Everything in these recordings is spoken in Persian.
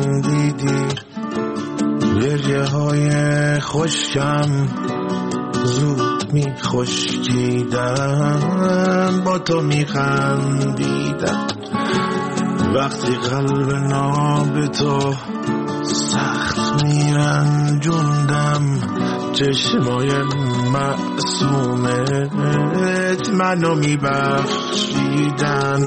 خندیدی، گریه های خشکم زود می خشکیدن، با تو می خندیدم. وقتی قلب ناب تو سخت می رنجوندم، چشمای معصومت منو می بخشیدن.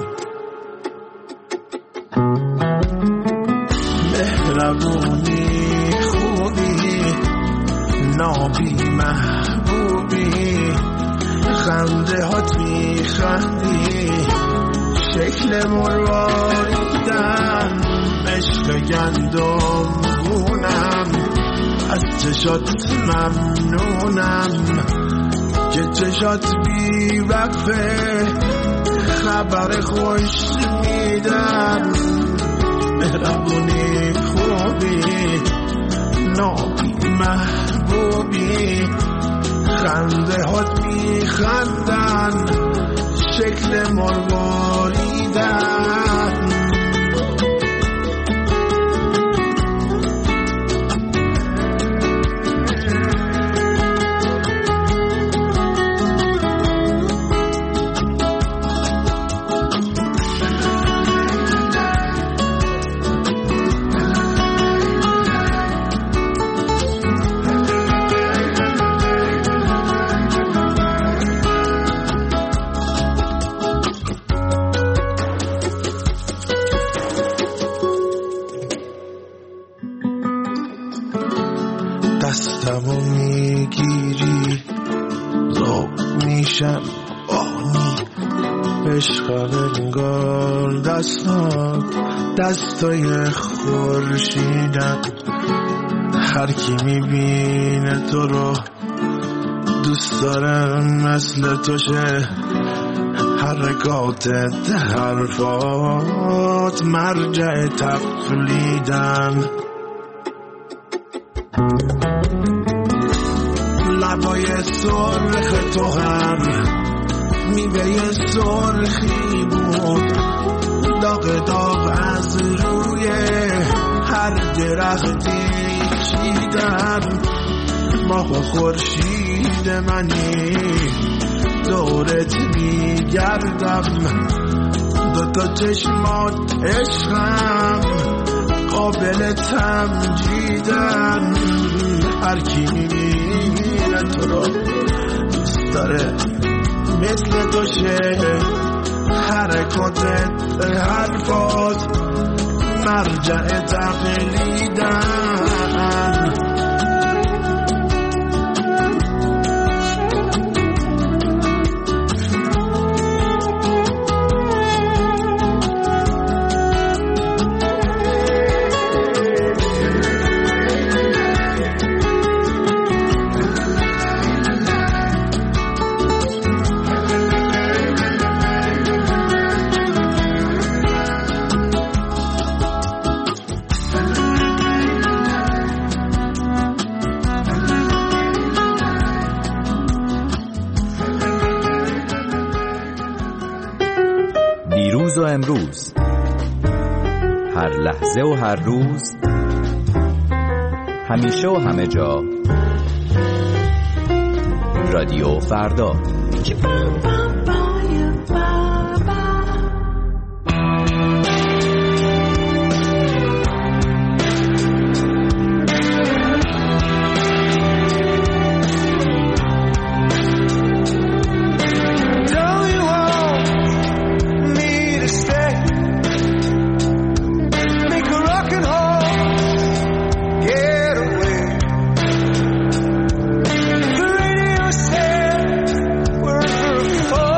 مهربونی خوبی نابی محبوبی، خنده هات می خندی شکل مرواریدن، عشق گندم خونم از چشات ممنونم که چشات بی وقفه خبر خوش میدن. مهربونی خوبی نابی محبوبی، خنده هات می خندن شکل مرواریدن. دستمو میگیری ذوق میشم آنی، عشق انگار دستای خورشیدن. هر کی میبینه تو رو دوست دارم مثل تو شه، حرکاتت حرفات مرجع تقلیدن. لبای سرخ تو هم میوه سرخی بود، داغ داغ از روی هر درختی چیدن. ماه و خورشید منی دورت میگردم، دوتا چشمات عشقم قابل تمجیدن. هر کی میبینه تو رو دوست داره مثل تو شه، حرکاتت حرفات مرجع تقلیدن. دیروز و امروز، هر لحظه و هر روز، همیشه و همه جا، رادیو فردا. For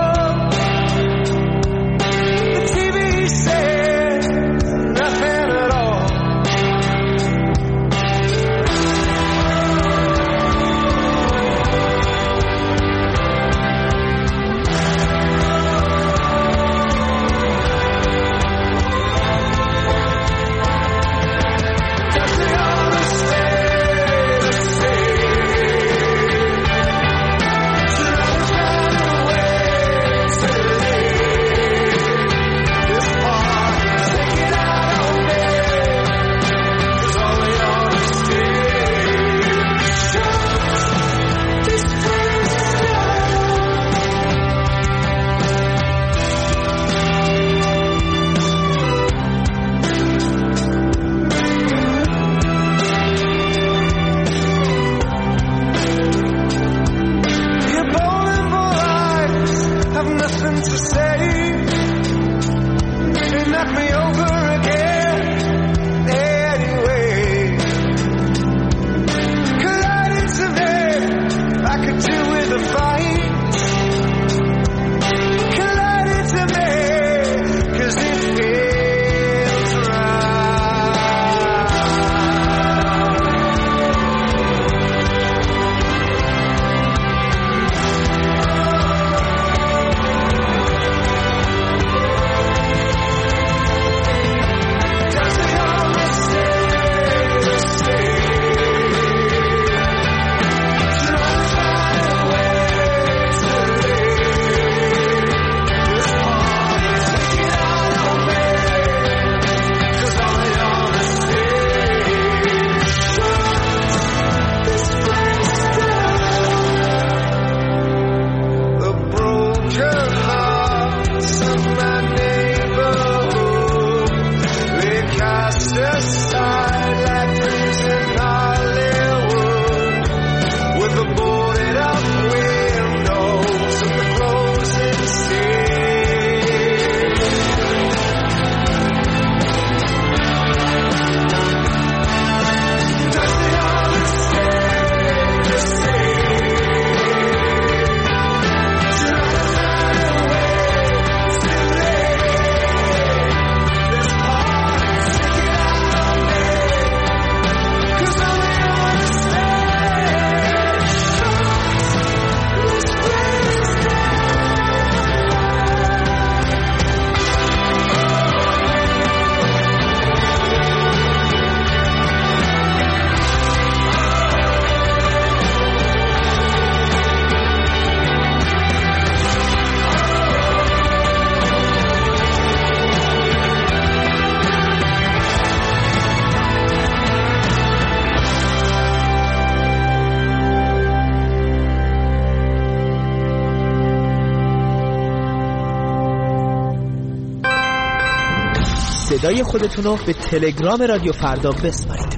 صدای خودتون رو به تلگرام رادیو فردا بسپارید.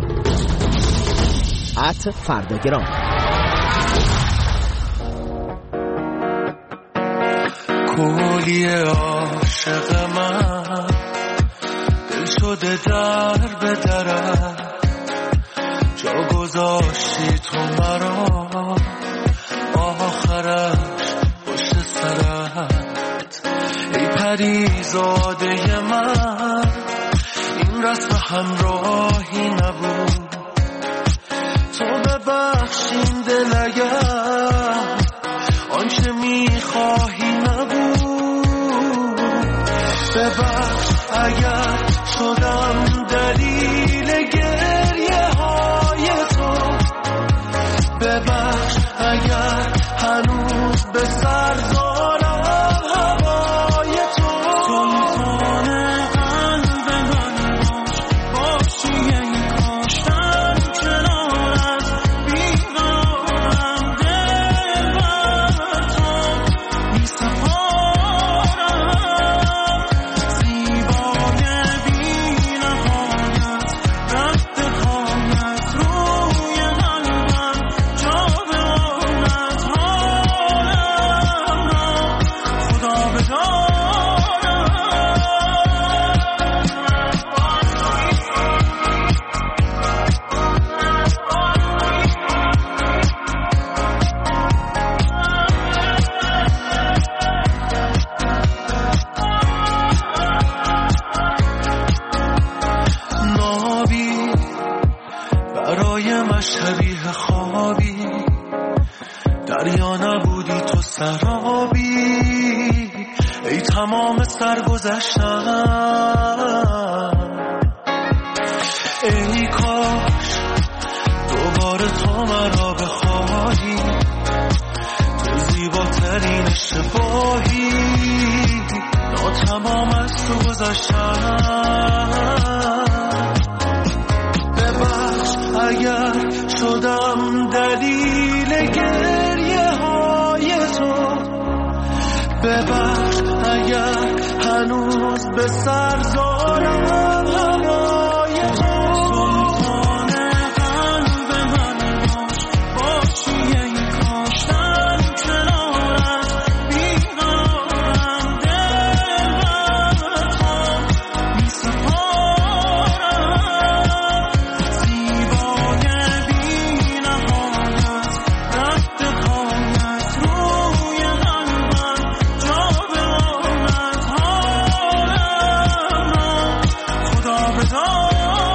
@فرداگرام. کولی عاشق من دل شده در به درم، جا گذاشتی تو مرا آخرش پشت سرت. ای پریزاده من این رسم همراهی نبود، تو ببخشین دل اگر آنچه میخواهی نبود. ببخش اگر شدم دلیل گریه های تو، ببخش اگر هنوز به سر دارم هوای تو. سلطان قلب من باشی ای کاشتن کنارت، بیقرارم دل بر تو می سپارم. زیبای بی نهایت رفت خواهد روی قلبم، جا بماند حالم را خدا بدارم. نابی برای مشهبیه خوابی، دریا نبودی تو سرابی. ای تمام سرگذشتم، ای کاش دوباره تو مرا بخواهی. تو زیباترین اشتباهی، ناتمام از تو گذشتم. ببخش اگر شدم دلیل گریه های تو، ببخش اگر هنوز به سر دارم هوای تو. سلطان قلب من باشی ای کاشتن کنارت، بیقرارم دل بر تو می سپارم. زیبای بی نهایت رفت خواهد روی قلبم، جا بماند حالم را خدا بدارم.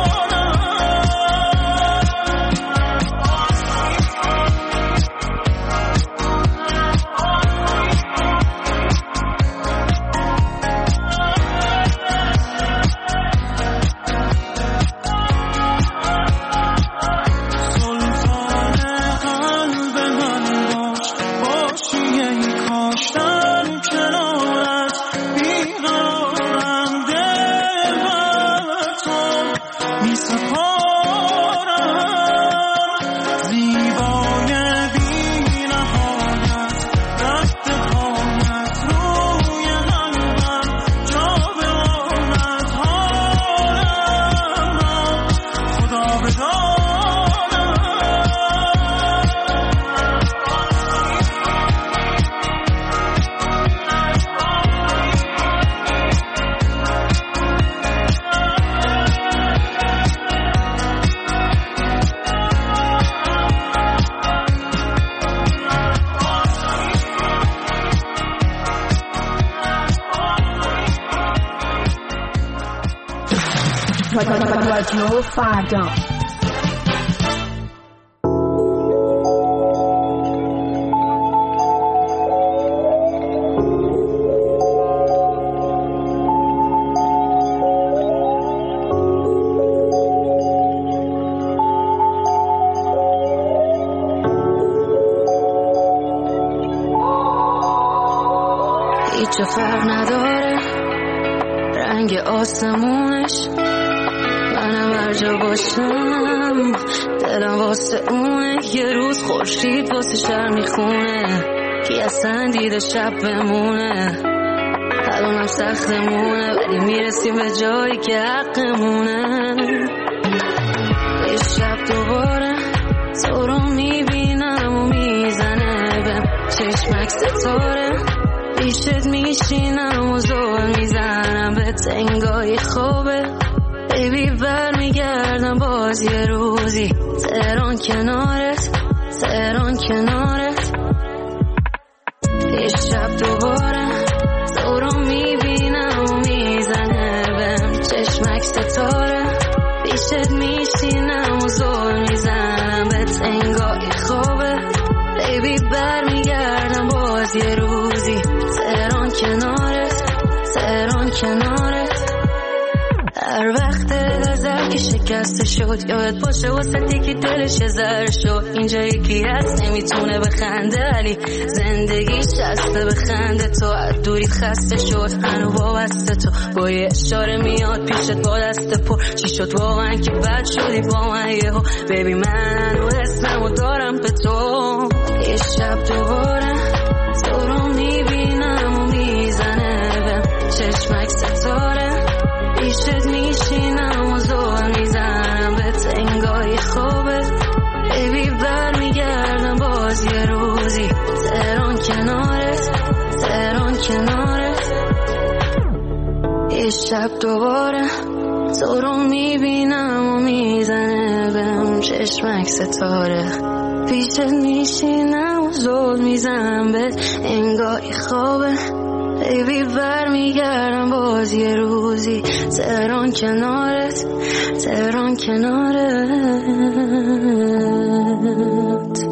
سلطان قلب من باشی ای کاشتن کنارت، بیقرارم دل بر تو می سپارم. زیبای بی نهایت رفت خواهد روی قلبم، جا بماند حالم را خدا بدارم. رادیو فردا. هیچ فرق نداره رنگ آسمونش، منم هر جا باشم دلم واسه اونه. یه روز خورشید واسه شهر میخونه، کی اصلا دیده شب بمونه. الانم سختمونه ولی میرسیم به جایی که حقمونه. یه شب دوباره تو رو میبینم و میزنه به چشمک ستاره، پیشت میشینم و زور میزنم به تنگای خوبه. بیبی برمیگردم باز یه روزی، تهران کنارت، تهران کنارت. یه شب دوباره تو رو میبینم و میزنه بهم چشمک ستاره، پیشت میشینم و زور میزنم به تنگای خوبه. بیبی برمیگردم باز یه روزی، تهران کنارت، تهران کنارت. هر وقت نظر که شکسته شد یادت باشه واسه که دلش ذره شد. اینجا یکی هست نمیتونه بخنده ولی زندگی شسته بخنده. تو از دوریت خسته شد هنو وابسته، تو با یه اشاره میاد پیشت با دست پر. چی شد واقعا که بد شدی با من یهو؟ بیبی من هنو اسممو دارم به تو. یه شب دوباره تو رو میبینم و میزنه به چشمک ستاره، پیشت میشینم و زور میزنم به تنگای خوبه. بیبی برمیگردم باز یه روزی، تهران کنارت، تهران کنارت. یه شب دوباره تو رو میبینم و میزنه بهم چشمک ستاره، پیشت میشینم و زور میزنم به تنگای خوبه. بیبی برمیگردم باز یه روزی، تهران کنارت، تهران کنارت.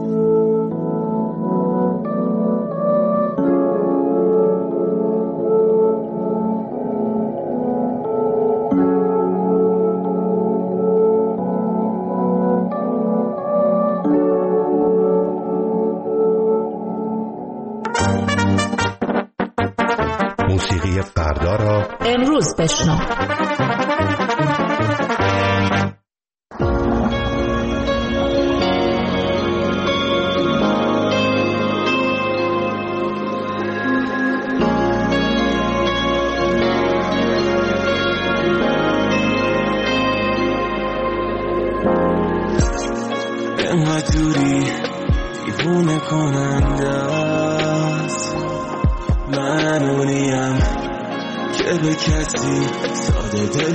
موسیقی فردا را امروز بشنو. انقدر دوری دیوونه کننده است، من اونیم که به کسی ساده دل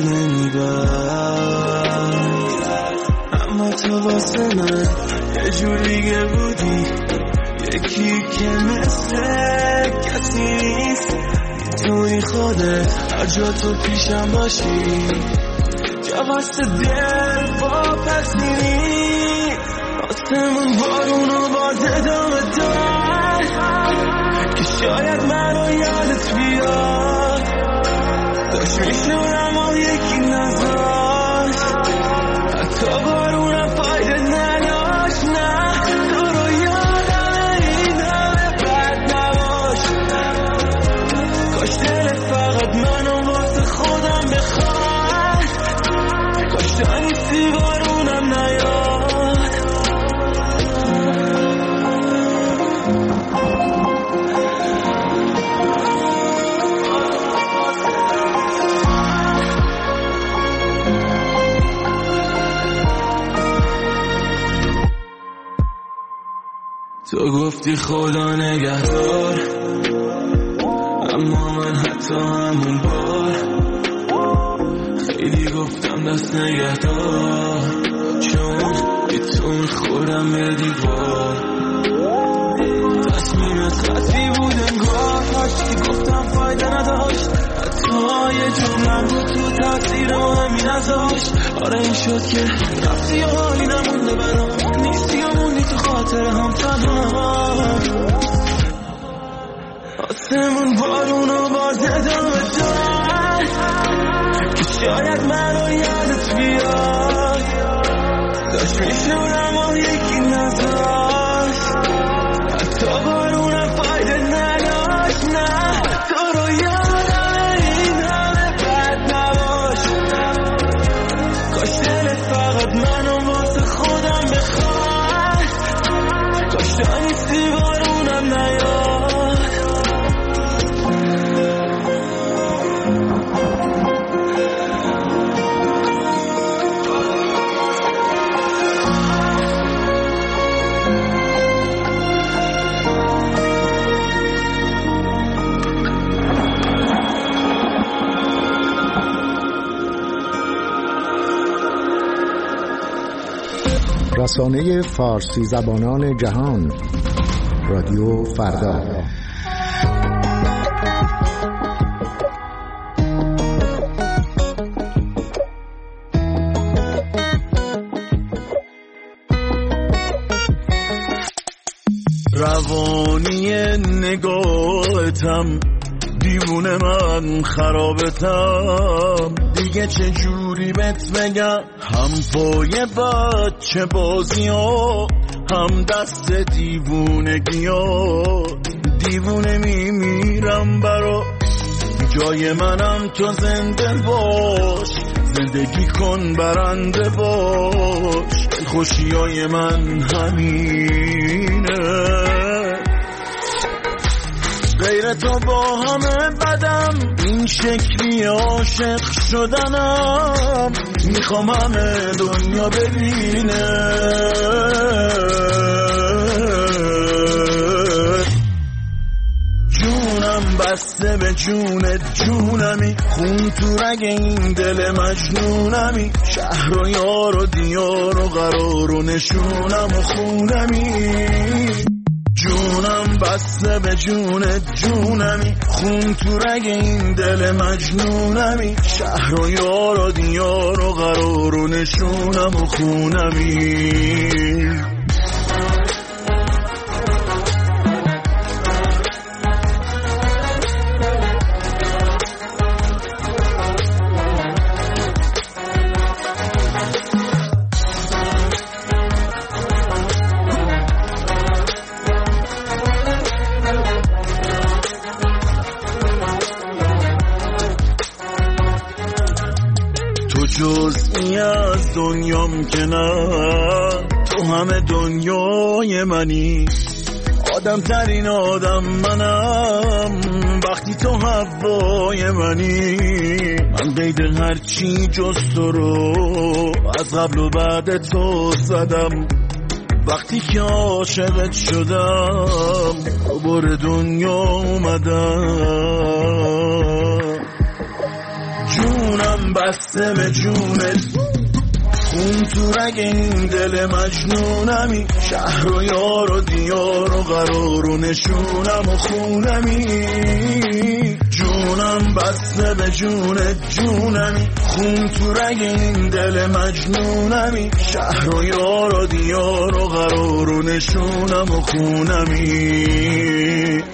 نمیبست. اما تو واسه من یه جور دیگه بودی، یکی که مثل کسی نیست. میتونی خودت هر جا تو پیشم باشی، جا واسه دل واپسی نیست. آسمون بارون و باز ادامه دار که شاید منو یادت بیاد. داشت میشونم و یکی نذاشت، حتی بارونم فایده نداشت. نه تو رو یادم این همه بد نباش، کاش دلت فقط منو واسه خودم بخواد. کاش تا نیستی بارونم نیاد. تو گفتی خدا نگهدار، اما من حتی همون بار خیلی گفتم دست نگهدار، چون بی تو میخورم به دیوار. تصمیمت خطی بود انگار، هرچی گفتم فایده نداشت، حتی یه جملم بود تو تاثیر همین ازاش. آره این شد که رفتی و حالی نمونده برام، نیستی و موندی تو خاطر هم تنها. آسمون بارون و باز ادامه دار که شاید منو یادت بیاد. داشت میشونم و یکی نذاشت، حتی بارونم فایده نداشت. نه تو رو یادم این همه بد نباش، کاش دلت فقط منو واسه خودم بخواد. کاش تا نیستی بارونم نیاد. رسانه فارسی زبانان جهان، رادیو فردا. روانی نگاهتم دیوونه، من خرابتم دیگه، چه جوری بهت بگم؟ هم پای بچه بازی ها، هم دست دیوونگی ها. دیوونه میمیرم برا جای منم، تو زنده باش، زندگی کن برنده باش. خوشی های من همینه، غیر تو با همه بدم، این شکلی عاشق شدنم. میخوام همه دنیا ببینه جونم بسته به جونت، جونمی خون تو رگ این دل مجنونمی. شهر و یار و دیار و قرار و نشونم و خونمی. جونم بسته به جونت، جونمی خون تو رگ این دل مجنونمی. شهر و یار و دیار و قرار و نشونم و خونمی. جزئی از دنیام که نه، تو همه دنیای منی. آدم ترین آدم منم وقتی تو هوای منی. من قید هرچی جز تو رو از قبل و بعد تو زدم. وقتی که عاشقت شدم دوباره دنیا اومدم. جونم بسته به جونت، خون تو رگ این دل مجنونمی. شهر و یار و دیار و قرار و نشونم و خونمی. جونم بسته به جونت، جونمی خون تو رگ این دل مجنونمی. شهر و یار و دیار و قرار و نشونم و خونمی.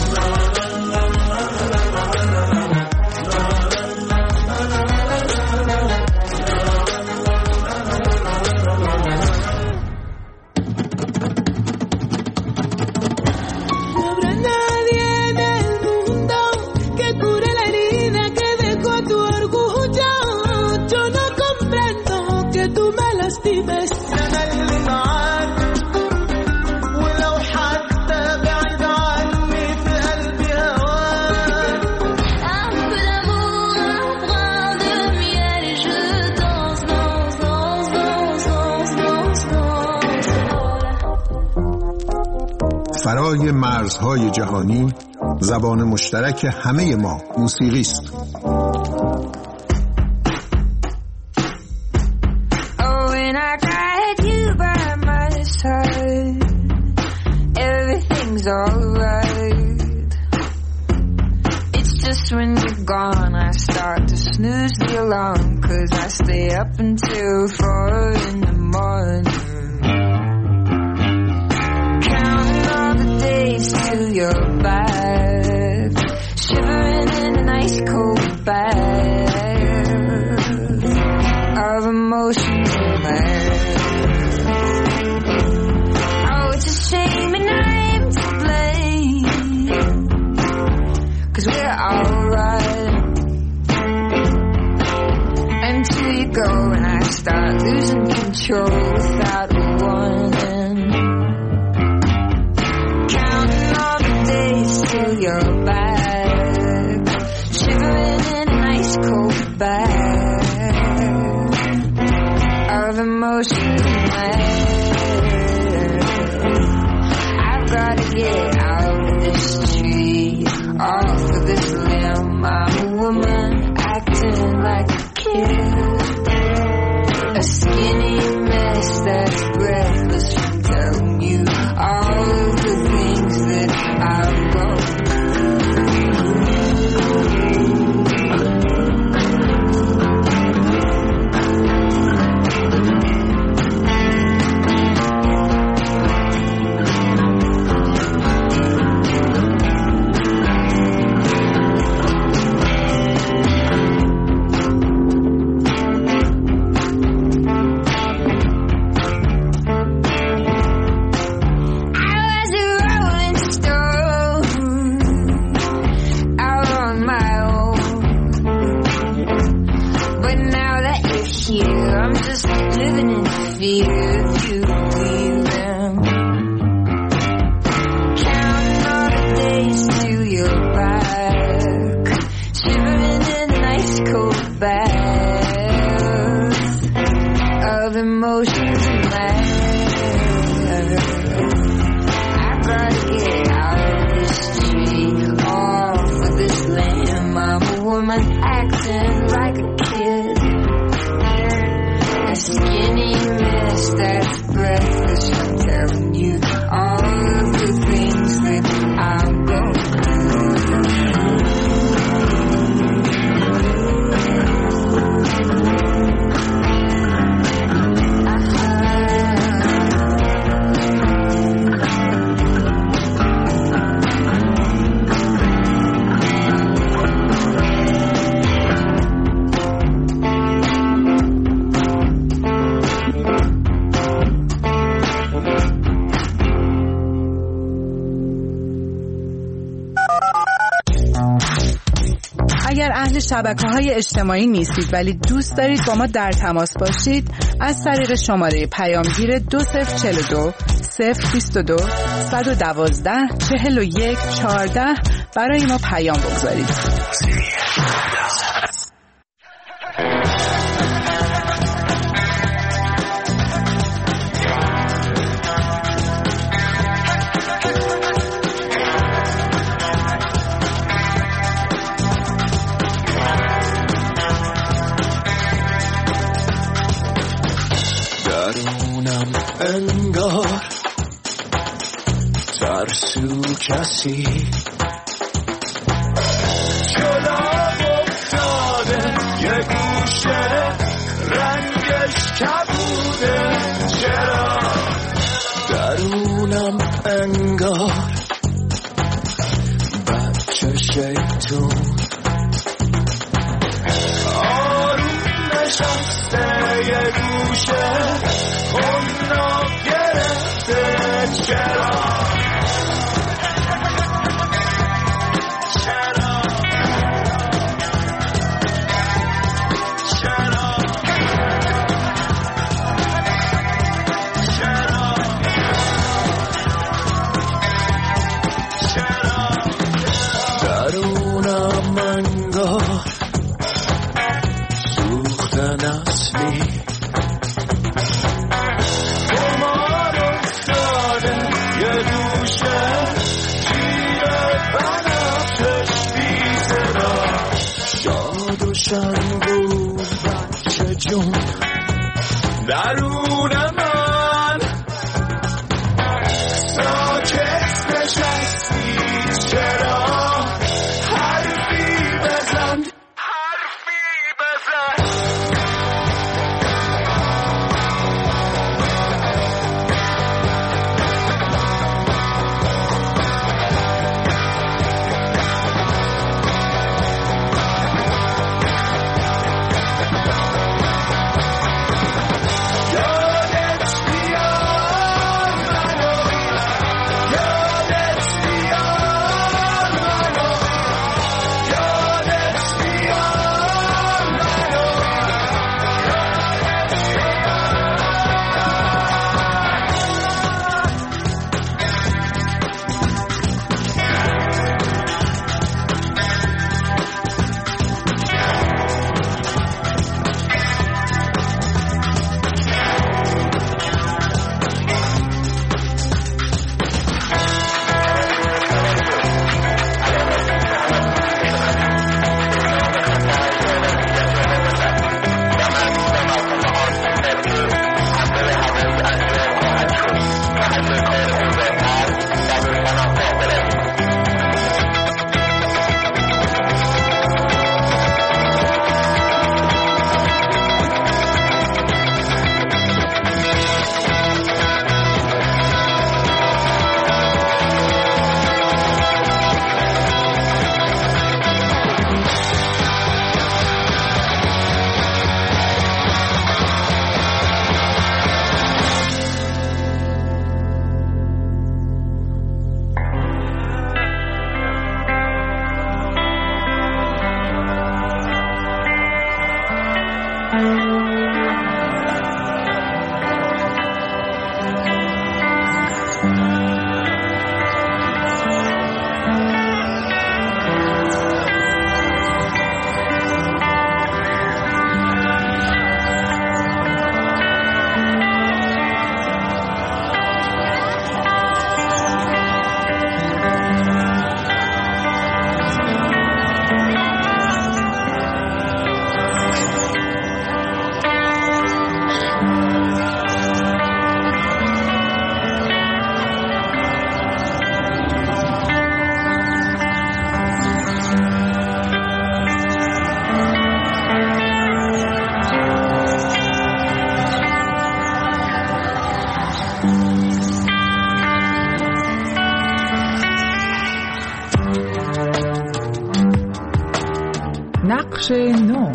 فرای مرزهای جهانی، زبان مشترک همه ما موسیقی است. You're back, shivering in an ice cold bag of emotional mess. Oh, it's a shame and I'm to blame, 'cause we're alright until you go and I start losing control without a warning. Till you're back, shivering in an ice cold bag of emotional mess. I've got to get out of this tree, off of this limb. I'm a woman acting like a kid, a skinny mess that's bread. living in fear if you leave them. Counting all the days till you're back, shivering in an ice cold bath of emotions and laughs. I gotta get out of this tree, off of this lamb. I'm a woman acting like a kid, a skinny mess that's breathless. I'm telling you all of the things that I'm going اگر اهل شبکه‌های اجتماعی نیستید ولی دوست دارید با ما در تماس باشید، از طریق شماره پیامگیر 2042 022 112 41 14 برای ما پیام بگذارید. انگار ترسو کسی جلوم افتاده، یه گوشه رنگش کبوده. چرا درونم انگار بچه شیطون آروم نشسته، یه گوشه اونا گرفته. چرا درونم انگار سوختن اصلی شنگون بچه جون درون من ساکت نشستی. چرا حرفی بزن، حرفی بزن. نقش نو.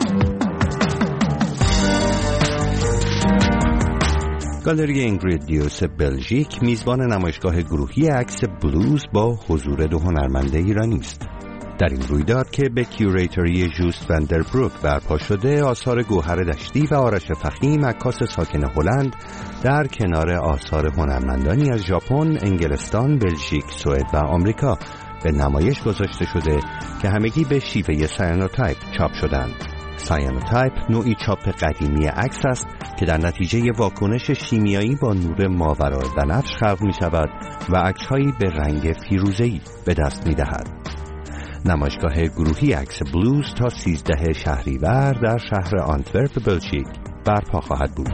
گالری اینگرید دیوس بلژیک میزبان نمایشگاه گروهی عکس بلوز با حضور 2 هنرمند ایرانی است. در این رویداد که به کیوریتوری جوست وندربروک برپا شده، آثار گوهر دشتی و آرش فخیم، عکاس ساکن هلند، در کنار آثار هنرمندانی از ژاپن، انگلستان، بلژیک، سوئد و آمریکا به نمایش گذاشته شده که همگی به شیوه سیانوتایپ چاپ شدند. سیانوتایپ نوعی چاپ قدیمی عکس است که در نتیجه واکنش شیمیایی با نور ماورای بنفش خلق می شود و عکس‌هایی به رنگ فیروزه‌ای به دست می دهد. نمایشگاه گروهی عکس بلوز تا 13 شهریور در شهر آنتورپ بلژیک برپا خواهد بود.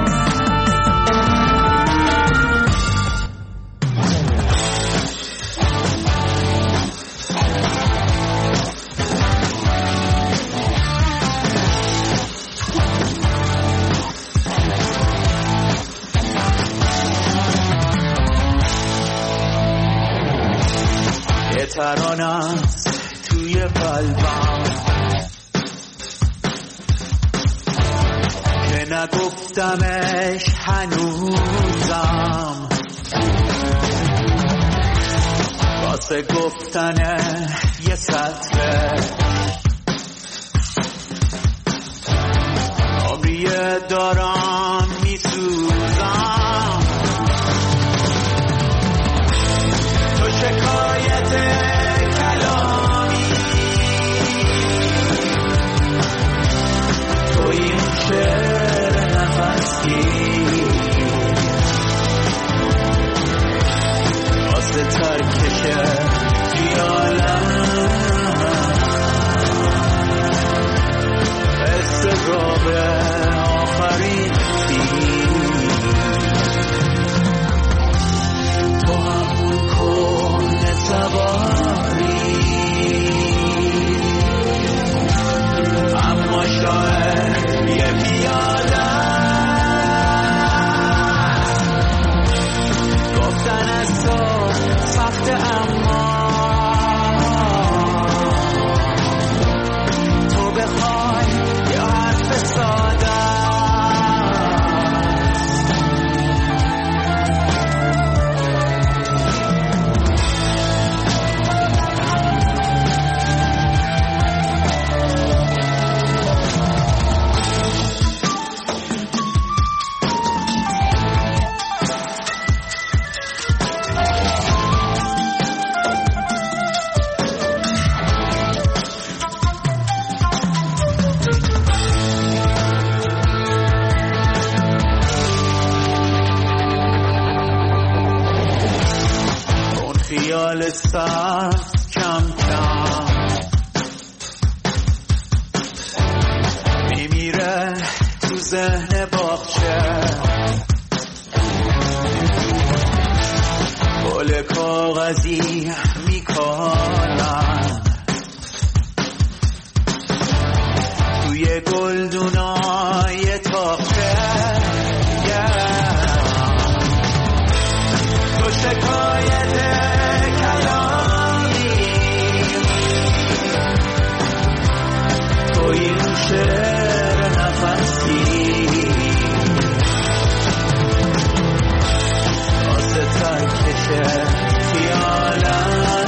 ترانه است توی قلبم که نگفتمش هنوزم، واسه گفتن یه سطره عمریه دارم میسوزم. تو شکایت کلامی، تو این شعر نفسگیر، واسه ترکش خیالم استراب آخرین تیر. تو همون کن سواری، اما شاید یه پیاده گفتن از تو سخت، اما تو بخوای یه حرف ساده خیال سبز کم کم میمیره تو ذهن باغچه، گل کاغذی میکالن توی گلدونای تاقچه. تو شکایت این شعر نفسی، واسه ترکش خیالم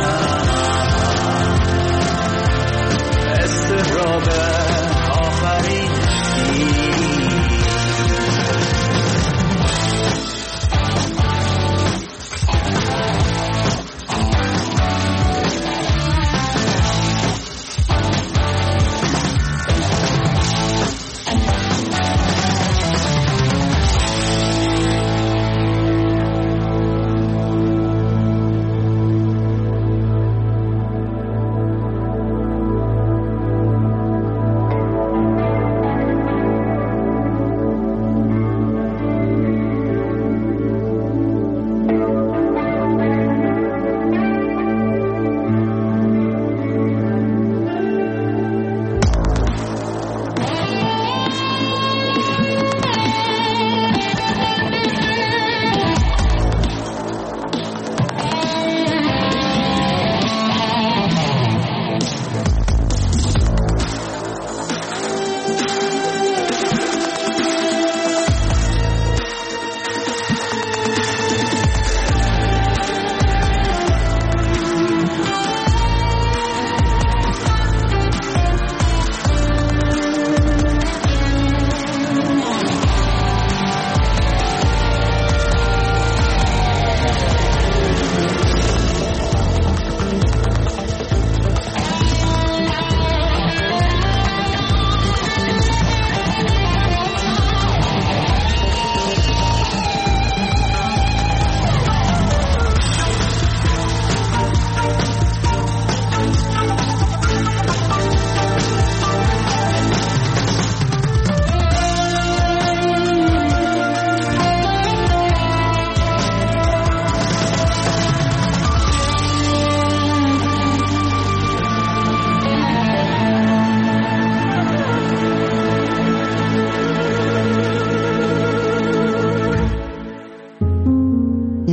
استراب آخرین تیر.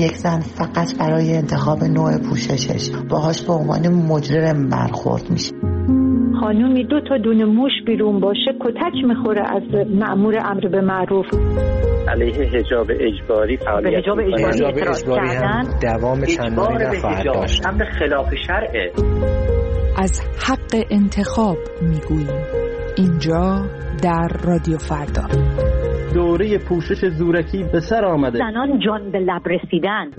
یک زن فقط برای انتخاب نوع پوششش باهاش به عنوان مجرم برخورد میشه. خانومی 2 تا دونه موش بیرون باشه کتک میخوره از مأمور امر به معروف. علیه حجاب اجباری فعالیت حجاب اجباری هم دوام چندانی نخواهد داشت. امر خلاف شرعه. از حق انتخاب میگوییم اینجا در رادیو فردا. دوره پوشش زورکی به سر آمده. زنان جان به لب رسیدن.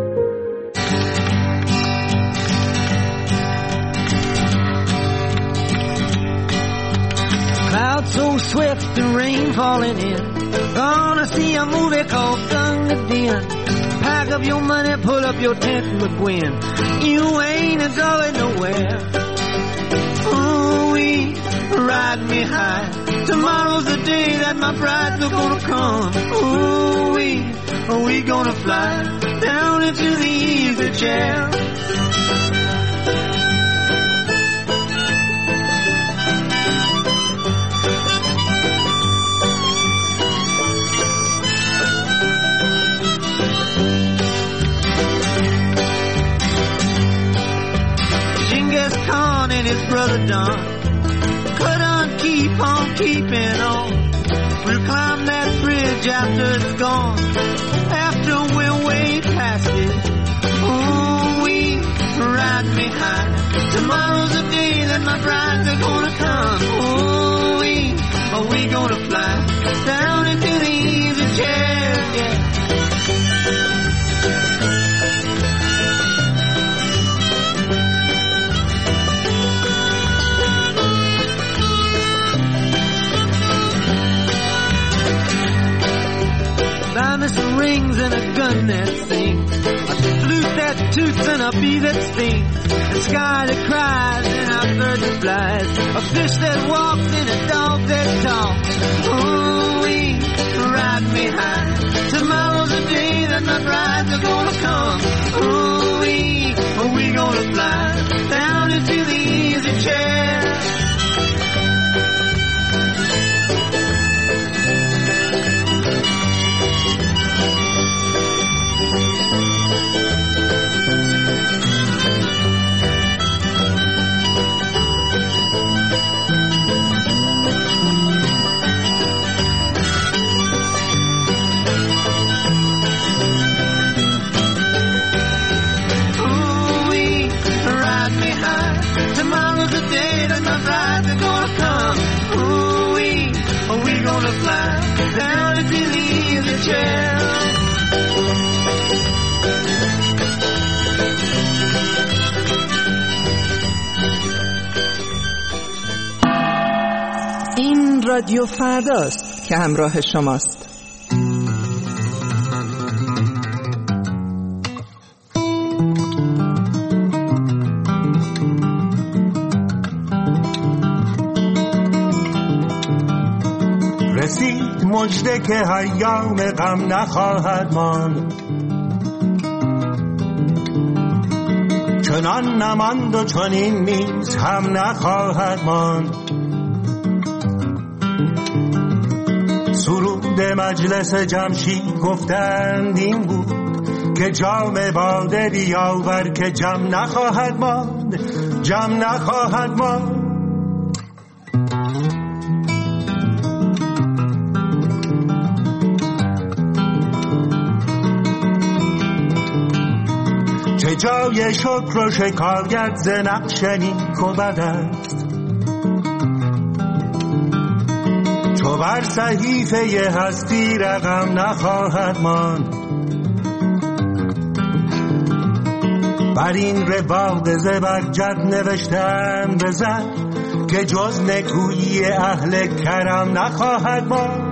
Clouds so swift and rain falling in. Gonna see a movie called Gunga Din. Pack up your money, pull up your tent, McGuinn. You ain't going nowhere. Ooh-wee, ride me high. Tomorrow's the day that my bride's gonna come. Ooh-wee, are we gonna fly down into the easy chair? Khan and his brother Don couldn't keep on keeping on. We'll climb that bridge after it's gone, after we're way past it. Ooh, we ride me high. Tomorrow's the day that my brides are gonna come. Ooh, are we gonna fly down into the easy chair? Yeah. Buy me some rings and a gun that sings, a flute that toots and a bee that stings, a sky that cries and a bird that flies, a fish that walks and a dog that talks. Ooh-wee, ride me high. Tomorrow's the day that my brides are gonna come. Ooh-wee, are we gonna fly down into the easy chair? این رادیو فرداست که همراه شماست. رسید مژده که ایام غم نخواهد ماند، چنان نماند و چنین نیز هم نخواهد ماند. سرود مجلس جمشید گفتند این بود که جام باده بیاور که جم نخواهد ماند، جم نخواهد ماند. چه جای شکر و شکایت ز نقش نیک و بد است، چو بر صحیفه هستی رقم نخواهد ماند. بر این رباط زبرجد نوشتم بزن که جز نکویی اهل کرم نخواهد ماند.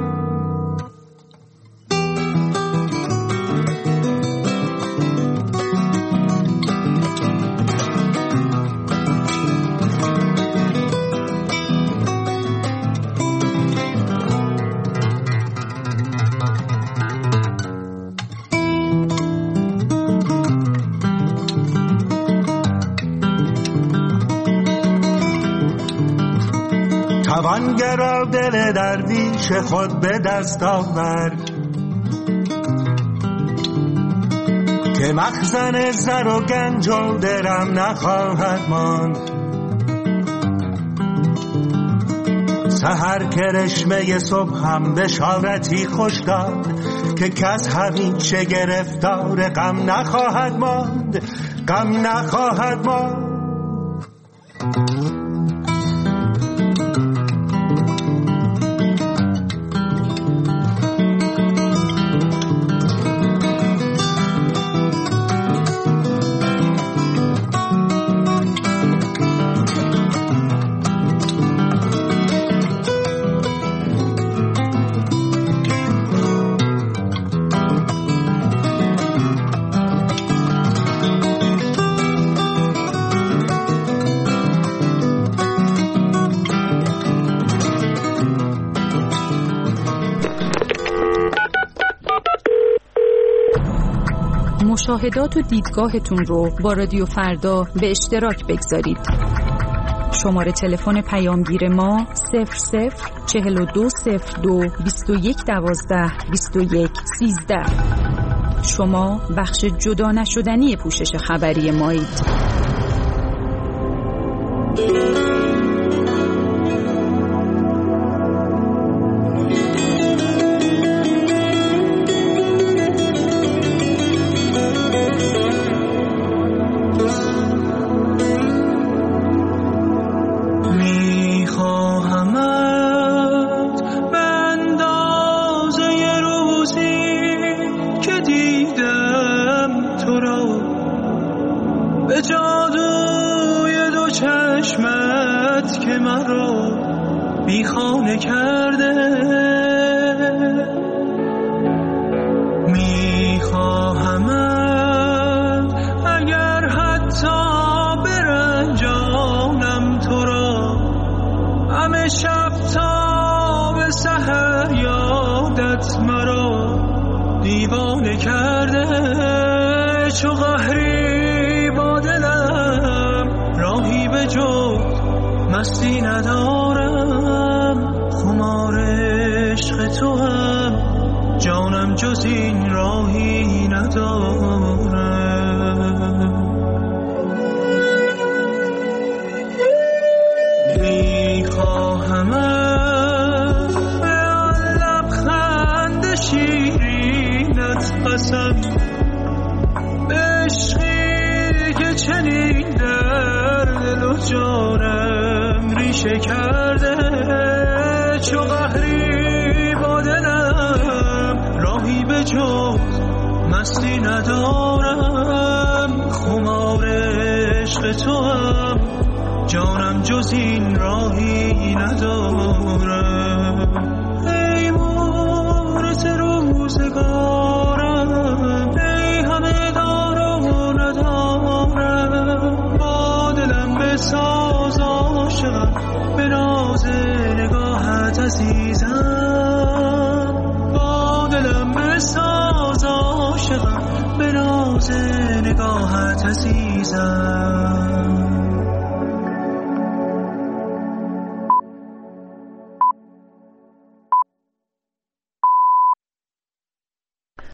توانگرا دل درویش خود به دست آورد که مخزن زر و گنج و درم نخواهد ماند. سحر کرشمه صبح هم بشارتی خوش داد که کس همیشه گرفتار غم نخواهد ماند، غم نخواهد ماند. مشاهدات و دیدگاهتون رو با رادیو فردا به اشتراک بگذارید. شماره تلفن پیامگیر ما 00420221122113. شما بخش جدا نشدنی پوشش خبری مایید. مستی ندارم، خمار عشق تو هم جانم جز این راهی ندارم. میخواهمت به آن لبخند شیرینت قسم، به عشقی که چنین در دل و جانم ریشه کرده، چو قهری با دلم راهی به جز مستی ندارم، خمار عشق تو هم جانم جز این راهی ندارم. ای مورد روزگارم، ای همه دار و ندارم، با دلم بساز عاشقم، به ناز نگاهت عزیزم، با دلم بساز عاشقم، به ناز نگاهت عزیزم.